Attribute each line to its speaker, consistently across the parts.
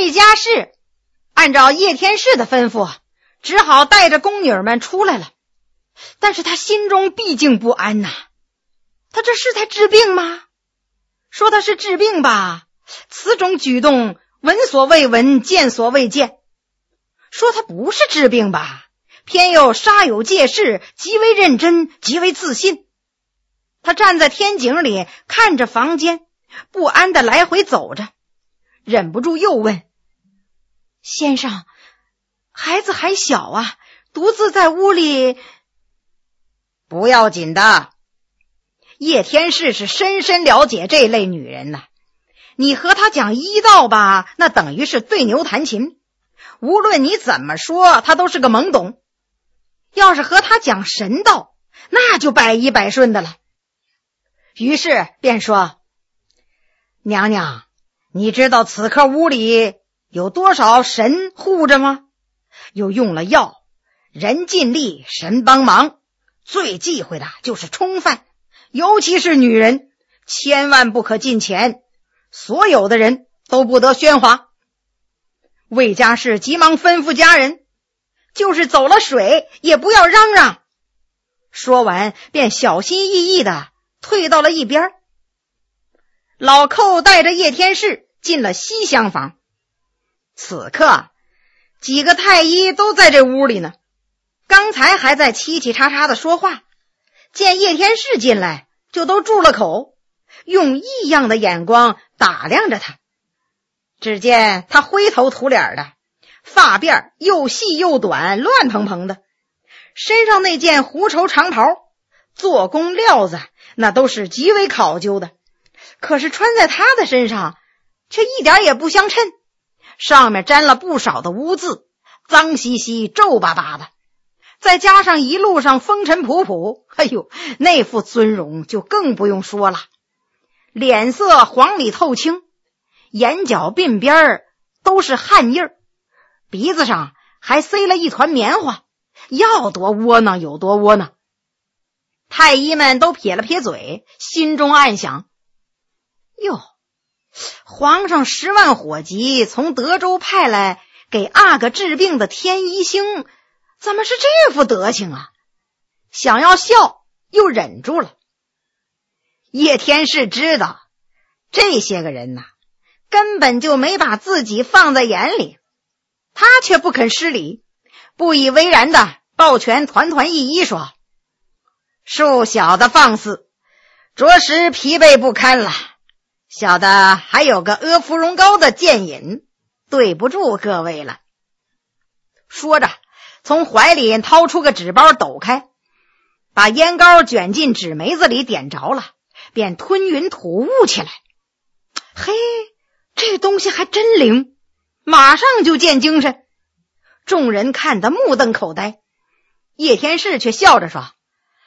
Speaker 1: 魏家氏按照叶天士的吩咐，只好带着宫女们出来了。但是他心中毕竟不安呐，他这是在治病吗？说他是治病吧，此种举动闻所未闻，见所未见。说他不是治病吧，偏又煞有介事，极为认真，极为自信。他站在天井里看着房间，不安地来回走着，忍不住又问：先生，孩子还小啊，独自在屋里。不要紧的，叶天士是深深了解这类女人呐。你和她讲医道吧，那等于是对牛弹琴，无论你怎么说，她都是个懵懂。要是和她讲神道，那就百依百顺的了。于是便说：娘娘，你知道此刻屋里有多少神护着吗？又用了药，人尽力，神帮忙。最忌讳的就是冲犯，尤其是女人，千万不可近前，所有的人都不得喧哗。魏家氏急忙吩咐家人，就是走了水也不要嚷嚷。说完便小心翼翼地退到了一边。老寇带着叶天士进了西厢房。此刻几个太医都在这屋里呢，刚才还在嘁嘁喳喳的说话，见叶天士进来就都住了口，用异样的眼光打量着他。只见他灰头土脸的，发辫又细又短，乱蓬蓬的，身上那件狐绸长袍，做工料子那都是极为考究的，可是穿在他的身上却一点也不相称，上面沾了不少的污渍，脏兮兮皱巴巴的，再加上一路上风尘仆仆，哎呦，那副尊容就更不用说了。脸色黄里透青，眼角鬓边都是汗印儿，鼻子上还塞了一团棉花，要多窝囊有多窝囊。太医们都撇了撇嘴，心中暗想：哟，皇上10万火急从德州派来给阿哥治病的天一星，怎么是这副德行啊？想要笑又忍住了。叶天士知道这些个人根本就没把自己放在眼里，他却不肯失礼，不以为然的抱拳团团一揖说：恕小的放肆，着实疲惫不堪了，小的还有个阿芙蓉膏的健饮，对不住各位了。说着从怀里掏出个纸包抖开，把烟膏卷进纸梅子里点着了，便吞云吐雾起来。嘿，这东西还真灵，马上就见精神。众人看得目瞪口呆，叶天士却笑着说：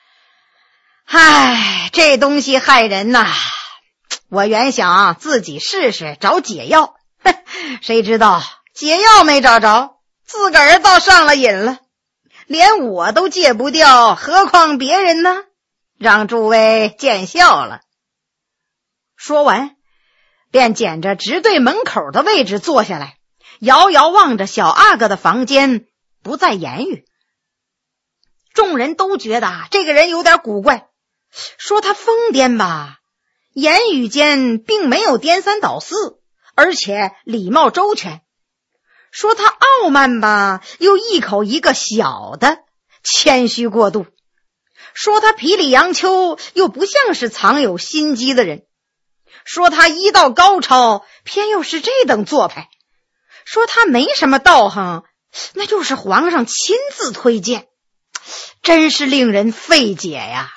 Speaker 1: 唉，这东西害人呐，我原想自己试试找解药，谁知道解药没找着，自个儿倒上了瘾了，连我都戒不掉，何况别人呢？让诸位见笑了。说完便捡着直对门口的位置坐下来，遥遥望着小阿哥的房间，不再言语。众人都觉得这个人有点古怪，说他疯癫吧，言语间并没有颠三倒四，而且礼貌周全；说他傲慢吧，又一口一个小的，谦虚过度；说他皮里杨秋，又不像是藏有心机的人；说他医道高超，偏又是这等做派；说他没什么道行，那就是皇上亲自推荐，真是令人费解呀。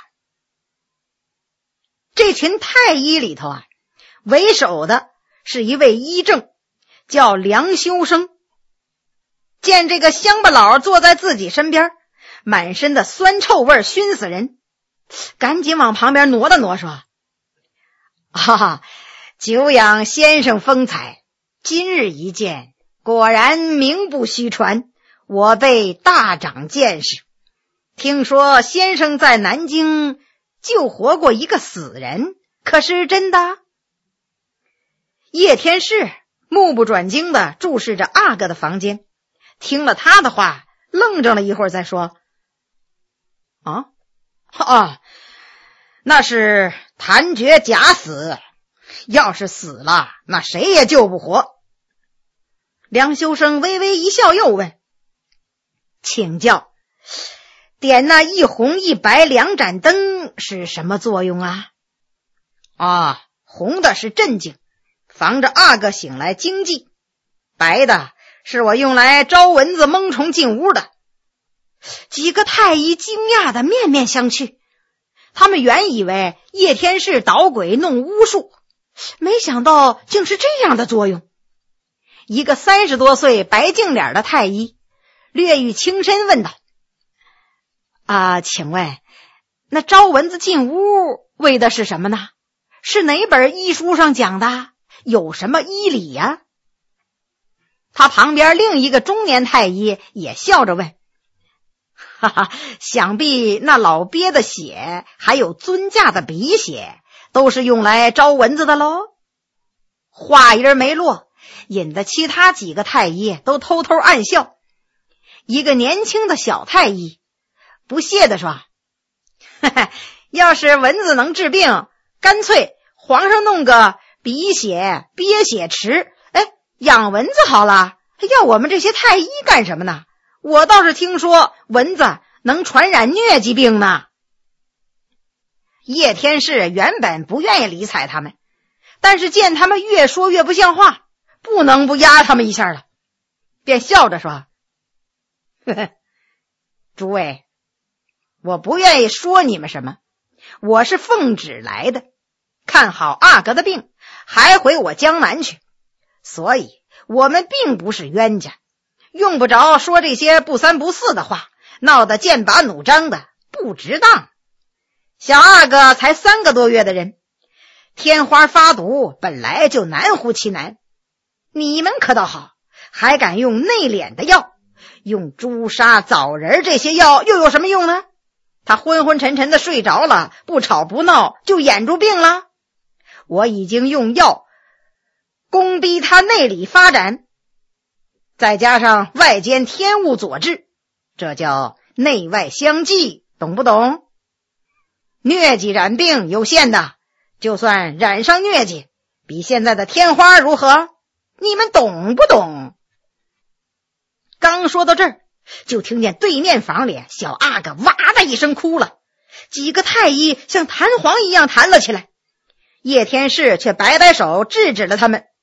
Speaker 1: 这群太医里头为首的是一位医正，叫梁修生。见这个乡巴佬坐在自己身边，满身的酸臭味熏死人，赶紧往旁边挪了挪，说：久仰先生风采，今日一见，果然名不虚传，我辈大长见识。听说先生在南京救活过一个死人，可是真的？叶天士目不转睛地注视着阿哥的房间，听了他的话，愣怔了一会儿，再说：“那是谭觉假死，要是死了，那谁也救不活。”梁修生微微一笑，又问：“请教，点那一红一白两盏灯是什么作用啊？”“红的是镇静，防着阿哥醒来惊悸；白的是我用来招蚊子蒙虫进屋的。”几个太医惊讶的面面相觑，他们原以为叶天士捣鬼弄巫术，没想到竟是这样的作用。一个30多岁白净脸的太医略欲轻身问道：“请问那招蚊子进屋为的是什么呢？是哪本医书上讲的？有什么医理呀？”他旁边另一个中年太医也笑着问：“想必那老鳖的血还有尊驾的鼻血都是用来招蚊子的喽。”话音没落，引得其他几个太医都偷偷暗笑。一个年轻的小太医不屑地说：“要是蚊子能治病，干脆皇上弄个鼻血鳖血池，养蚊子好了，要我们这些太医干什么呢？我倒是听说蚊子能传染疟疾病呢。”叶天士原本不愿意理睬他们，但是见他们越说越不像话，不能不压他们一下了，便笑着说：“诸位，我不愿意说你们什么，我是奉旨来的，看好阿哥的病，还回我江南去，所以我们并不是冤家，用不着说这些不三不四的话，闹得剑拔弩张的，不值当。小阿哥才3个多月的人，天花发毒本来就难乎其难，你们可倒好，还敢用内敛的药，用朱砂枣仁这些药又有什么用呢？他昏昏沉沉的睡着了，不吵不闹就掩住病了。我已经用药攻逼他内里发展，再加上外间天物佐治，这叫内外相济，懂不懂？疟疾染病有限的，就算染上疟疾，比现在的天花如何？你们懂不懂？”刚说到这儿，就听见对面房里小阿哥哇的一声哭了，几个太医像弹簧一样弹了起来。叶天士却摆摆手制止了他们：“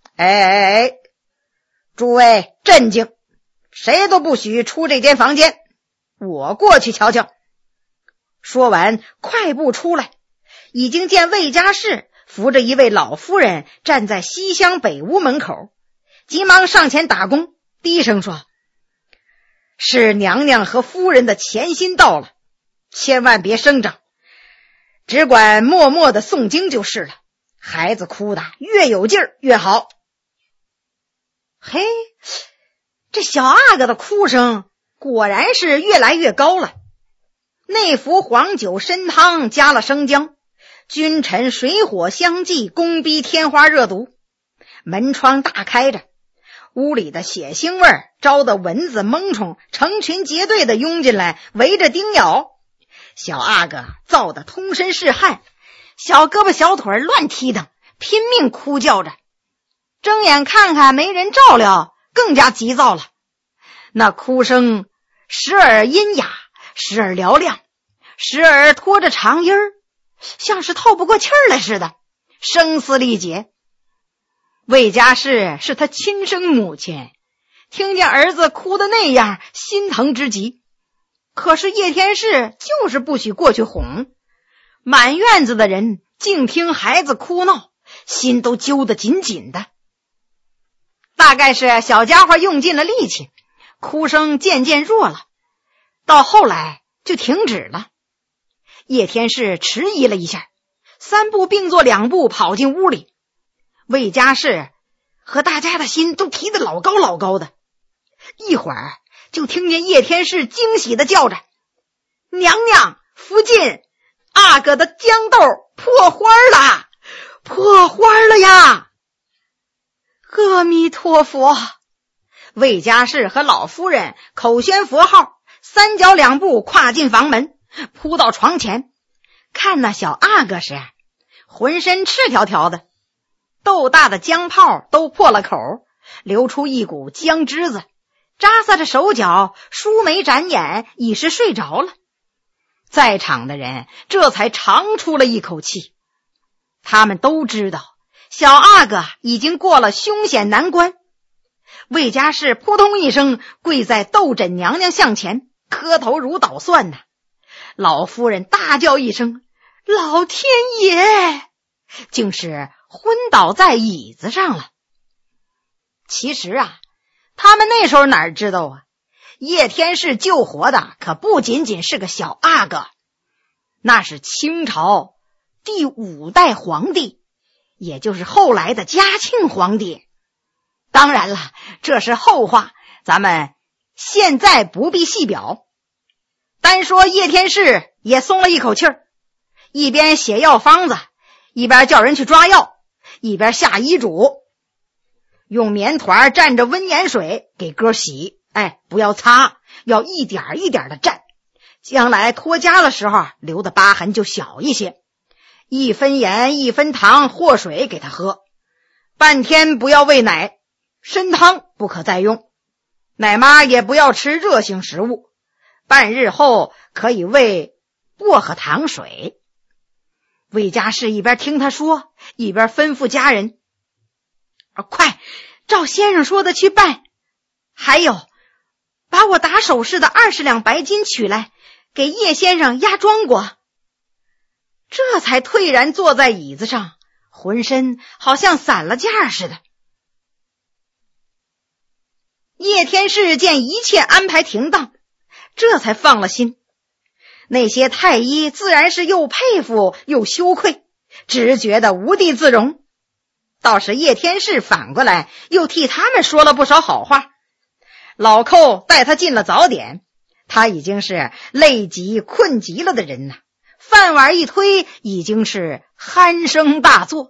Speaker 1: 诸位镇静，谁都不许出这间房间，我过去瞧瞧。”说完快步出来，已经见魏家士扶着一位老夫人站在西厢北屋门口，急忙上前打躬，低声说：“是娘娘和夫人的前心到了，千万别声张，只管默默的诵经就是了，孩子哭的越有劲儿越好。”嘿，这小阿哥的哭声果然是越来越高了。内服黄酒参汤加了生姜，君臣水火相济，攻逼天花热毒。门窗大开着，屋里的血腥味招得蚊子蒙虫成群结队的拥进来，围着叮咬。小阿哥燥得通身是汗，小胳膊小腿乱踢腾，拼命哭叫着。睁眼看看没人照料，更加急躁了。那哭声时而阴哑，时而嘹亮，时而拖着长音儿，像是透不过气儿来似的，声嘶力竭。魏家士是他亲生母亲，听见儿子哭得那样，心疼之极。可是叶天士就是不许过去哄，满院子的人静听孩子哭闹，心都揪得紧紧的。大概是小家伙用尽了力气，哭声渐渐弱了，到后来就停止了。叶天士迟疑了一下，3步并作2步跑进屋里。魏家士和大家的心都提得老高老高的，一会儿就听见叶天士惊喜地叫着：“娘娘福晋，阿哥的豇豆破花了，破花了呀！” 阿弥陀佛！魏家士和老夫人口宣佛号，三脚两步跨进房门，扑到床前，看那小阿哥时，浑身赤条条的，豆大的浆泡都破了口，流出一股浆汁子，扎撒着手脚，舒眉展眼，已是睡着了。在场的人这才长出了一口气，他们都知道小阿哥已经过了凶险难关。魏家士扑通一声跪在斗枕娘娘像前，磕头如捣蒜呐。老夫人大叫一声，老天爷，竟是昏倒在椅子上了。其实啊，他们那时候哪知道啊，叶天士救活的可不仅仅是个小阿哥，那是清朝第5代皇帝，也就是后来的嘉庆皇帝。当然了，这是后话，咱们现在不必细表。单说叶天士也松了一口气儿，一边写药方子，一边叫人去抓药，一边下医嘱，用棉团蘸着温盐水给哥洗，不要擦，要一点一点的蘸，将来脱痂的时候留的疤痕就小一些。1分盐1分糖和水给他喝，半天不要喂奶，参汤不可再用，奶妈也不要吃热性食物，半日后可以喂薄荷糖水。魏家士一边听他说，一边吩咐家人，快照先生说的去办，还有把我打首饰的20两白金取来，给叶先生压庄果。这才退然坐在椅子上，浑身好像散了架似的。叶天士见一切安排停当，这才放了心。那些太医自然是又佩服又羞愧，只觉得无地自容。倒是叶天士反过来又替他们说了不少好话。老寇带他进了早点，他已经是累极困极了的人呐，饭碗一推，已经是鼾声大作。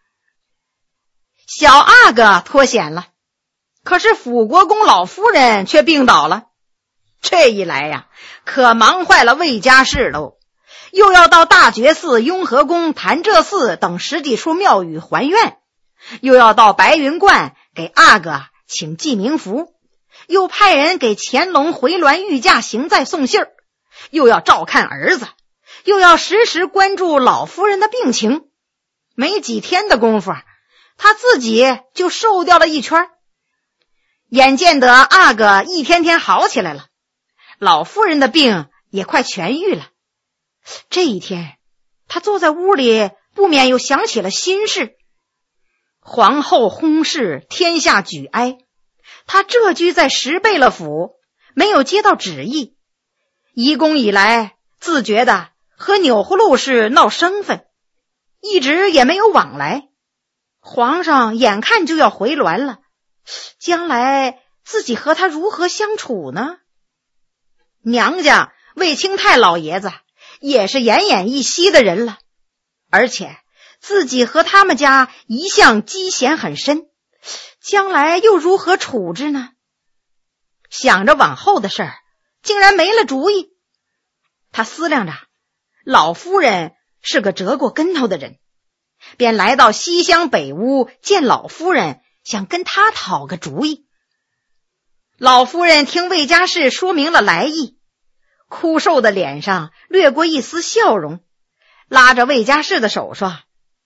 Speaker 1: 小阿哥脱险了，可是辅国公老夫人却病倒了。这一来呀，可忙坏了魏家士喽，又要到大觉寺、雍和宫、潭柘寺等10几处庙宇还愿，又要到白云观给阿哥请记名符，又派人给乾隆回銮御驾行在送信儿，又要照看儿子，又要时时关注老夫人的病情。没几天的功夫，他自己就瘦掉了一圈。眼见得阿哥一天天好起来了，老夫人的病也快痊愈了。这一天，他坐在屋里，不免又想起了心事。皇后薨逝，天下举哀，他这居在石贝勒府，没有接到旨意。移宫以来，自觉得和钮祜禄氏闹生分，一直也没有往来。皇上眼看就要回銮了，将来自己和他如何相处呢？娘家魏清泰老爷子也是奄奄一息的人了，而且自己和他们家一向积嫌很深，将来又如何处置呢？想着往后的事儿，竟然没了主意。他思量着，老夫人是个折过跟头的人，便来到西厢北屋见老夫人，想跟她讨个主意。老夫人听魏家士说明了来意，枯瘦的脸上掠过一丝笑容，拉着魏家士的手说，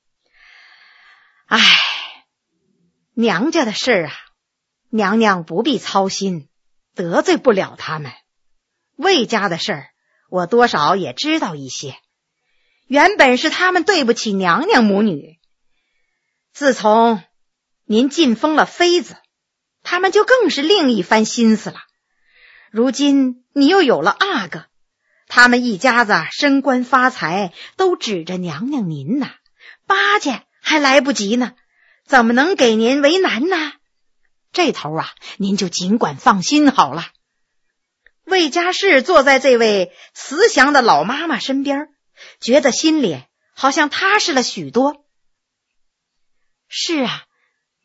Speaker 1: 娘家的事儿啊，娘娘不必操心，得罪不了他们。魏家的事儿我多少也知道一些，原本是他们对不起娘娘母女，自从您晋封了妃子，他们就更是另一番心思了。如今你又有了阿哥，他们一家子升官发财都指着娘娘您呐，巴结还来不及呢，怎么能给您为难呢？这头啊，您就尽管放心好了。魏家士坐在这位慈祥的老妈妈身边，觉得心里好像踏实了许多。是啊，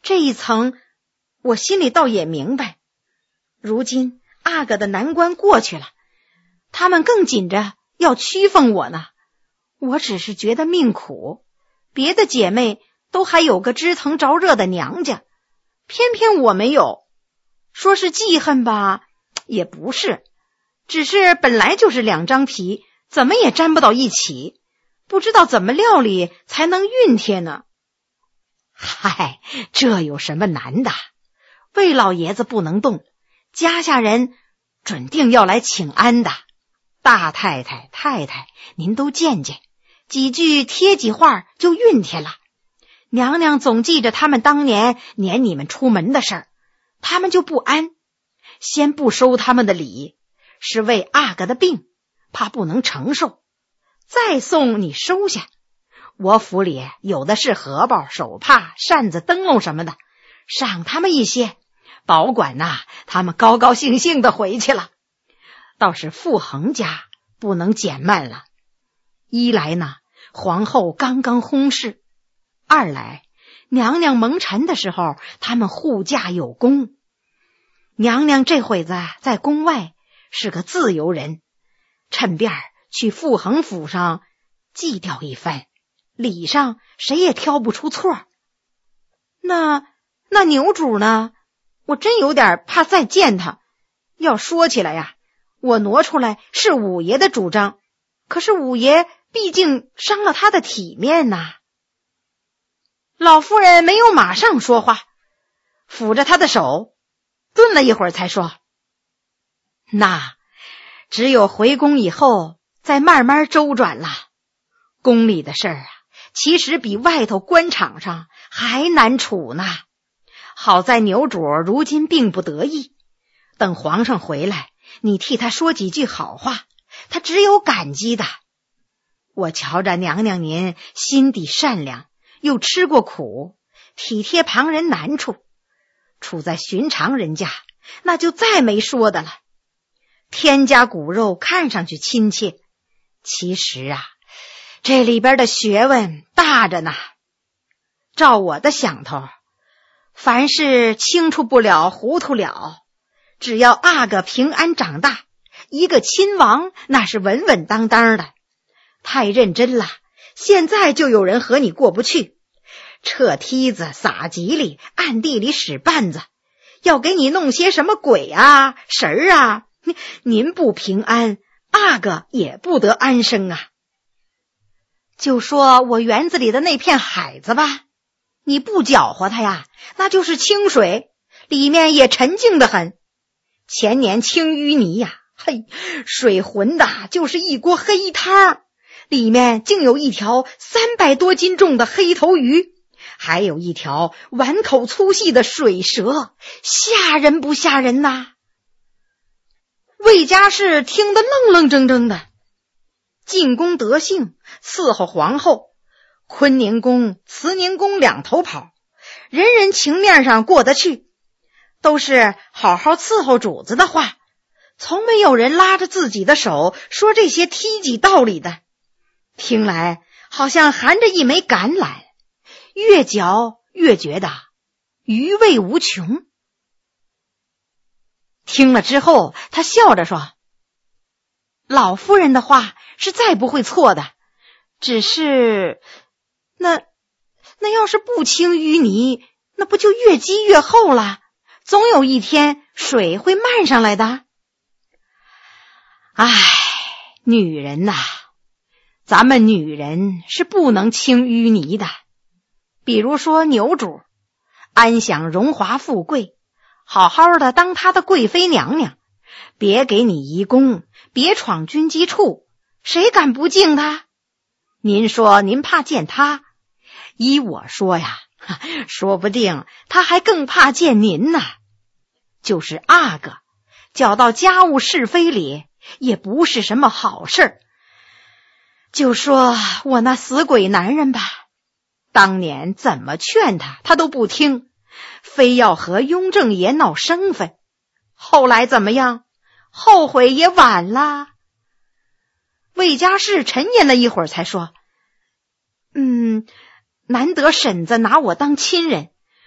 Speaker 1: 这一层我心里倒也明白，如今阿哥的难关过去了，他们更紧着要屈奉我呢。我只是觉得命苦，别的姐妹都还有个知疼着热的娘家，偏偏我没有。说是记恨吧，也不是，只是本来就是两张皮，怎么也粘不到一起，不知道怎么料理才能熨帖呢。
Speaker 2: 嗨，这有什么难的？
Speaker 1: 魏老爷子不能动，家下人准定要来请安的。大太太、太太，您都见见，几句贴几话就熨帖了。娘娘总记着他们当年撵你们出门的事儿，他们就不安，先不收他们的礼，是为阿哥的病，怕不能承受，再送你收下。我府里有的是荷包、手帕、扇子、灯笼什么的，赏他们一些，保管他们高高兴兴的回去了。倒是傅恒家不能减慢了，一来呢，皇后刚刚薨逝；二来，娘娘蒙尘的时候，他们护驾有功。娘娘这会子在宫外是个自由人，趁便去傅恒府上祭吊一番，礼上谁也挑不出错。那牛主呢？我真有点怕再见他。要说起来呀，我挪出来是五爷的主张，可是五爷毕竟伤了他的体面呐。老夫人没有马上说话，抚着他的手，顿了一会儿才说：那只有回宫以后再慢慢周转了。宫里的事儿其实比外头官场上还难处呢。好在牛主如今并不得意，等皇上回来，你替他说几句好话，他只有感激的。我瞧着娘娘您心地善良，又吃过苦，体贴旁人难处，处在寻常人家，那就再没说的了。天家骨肉看上去亲切，其实这里边的学问大着呢。照我的想头，凡事清楚不了糊涂了，只要阿哥平安长大，一个亲王那是稳稳当当的。太认真了，现在就有人和你过不去，撤梯子、撒吉利，暗地里使绊子，要给你弄些什么鬼神儿您不平安，阿哥也不得安生啊。就说我园子里的那片海子吧，你不搅和它呀，那就是清水，里面也沉静得很。前年清淤泥嘿，水浑的就是一锅黑汤，里面竟有一条300多斤重的黑头鱼，还有一条碗口粗细的水蛇，吓人不吓人呐？魏家氏听得愣愣怔怔的。进宫得幸，伺候皇后，坤宁宫、慈宁宫两头跑，人人情面上过得去，都是好好伺候主子的话，从没有人拉着自己的手说这些梯级道理的。听来好像含着一枚橄榄，越嚼越觉得余味无穷。听了之后，他笑着说：老夫人的话是再不会错的，只是那要是不清淤泥，那不就越积越厚了，总有一天水会漫上来的。唉，女人咱们女人是不能清淤泥的。比如说牛主安享荣华富贵，好好的当她的贵妃娘娘，别给你移宫，别闯军机处，谁敢不敬她？您说您怕见她，依我说说不定她还更怕见您呢。就是阿哥搅到家务是非里，也不是什么好事。就说我那死鬼男人吧，当年怎么劝他都不听，非要和雍正爷闹生分。后来怎么样？后悔也晚了。魏家氏沉吟了一会儿才说：难得婶子拿我当亲人，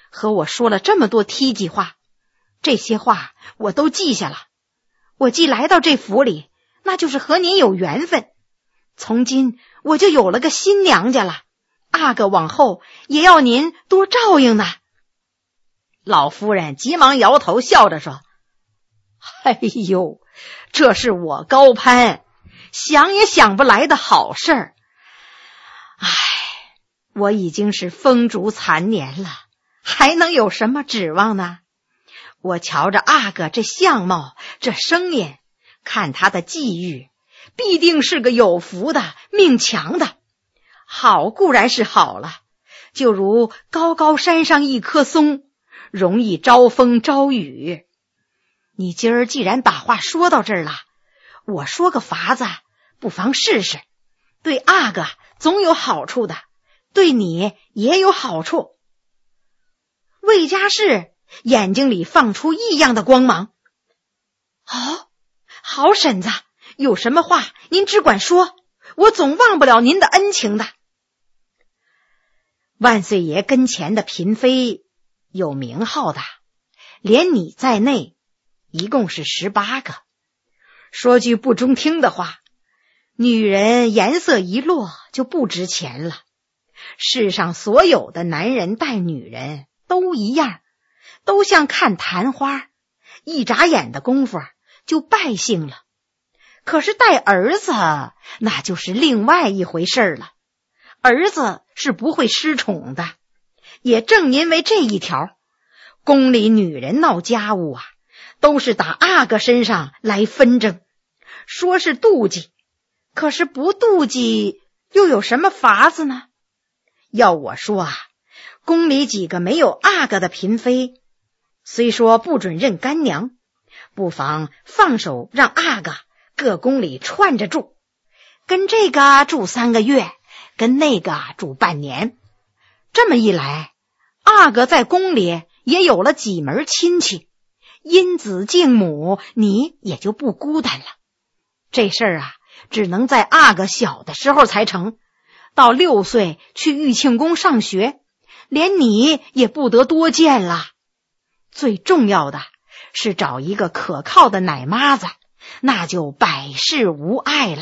Speaker 1: 和我说了这么多梯级话，这些话我都记下了。我既来到这府里，那就是和您有缘分。从今我就有了个新娘家了，阿哥往后也要您多照应呢。老夫人急忙摇头，笑着说：哎呦，这是我高攀，想也想不来的好事儿。唉，我已经是风烛残年了，还能有什么指望呢？我瞧着阿哥这相貌，这声音，看他的际遇，必定是个有福的，命强的。好固然是好了，就如高高山上一棵松，容易招风招雨。你今儿既然把话说到这儿了，我说个法子，不妨试试，对阿哥总有好处的，对你也有好处。魏家氏眼睛里放出异样的光芒。哦，好婶子，有什么话您只管说，我总忘不了您的恩情的。万岁爷跟前的嫔妃有名号的，连你在内一共是18个。说句不中听的话，女人颜色一落就不值钱了。世上所有的男人待女人都一样，都像看昙花，一眨眼的功夫就败兴了。可是带儿子那就是另外一回事了，儿子是不会失宠的。也正因为这一条，宫里女人闹家务啊，都是打阿哥身上来纷争，说是妒忌，可是不妒忌又有什么法子呢？要我说啊，宫里几个没有阿哥的嫔妃，虽说不准认干娘，不妨放手让阿哥各宫里串着住，跟这个住3个月，跟那个住半年。这么一来，阿哥在宫里也有了几门亲戚，因子敬母，你也就不孤单了。这事儿啊，只能在阿哥小的时候才成，到6岁去玉庆宫上学，连你也不得多见了。最重要的是找一个可靠的奶妈子，那就百事无碍了。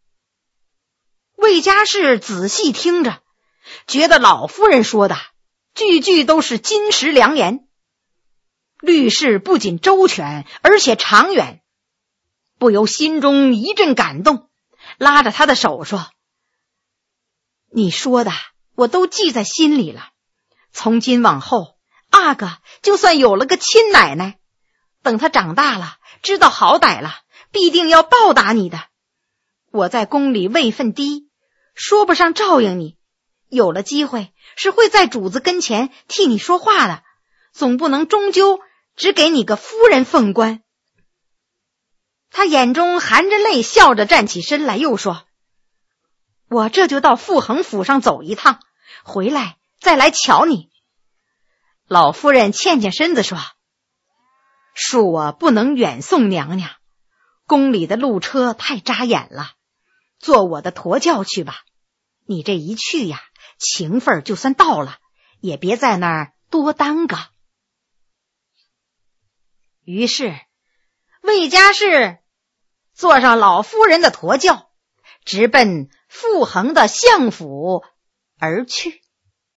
Speaker 1: 魏家氏仔细听着，觉得老夫人说的句句都是金石良言，虑事不仅周全，而且长远，不由心中一阵感动，拉着他的手说：你说的我都记在心里了，从今往后，阿哥就算有了个亲奶奶，等他长大了，知道好歹了，必定要报答你的。我在宫里位分低，说不上照应你，有了机会是会在主子跟前替你说话的，总不能终究只给你个夫人凤冠。他眼中含着泪，笑着站起身来，又说：我这就到傅恒府上走一趟，回来再来瞧你。老夫人欠欠身子说：恕我不能远送娘娘，宫里的路车太扎眼了，坐我的驼轿去吧。你这一去呀，情分就算到了，也别在那儿多耽搁。于是魏家氏坐上老夫人的驼轿，直奔傅恒的相府而去。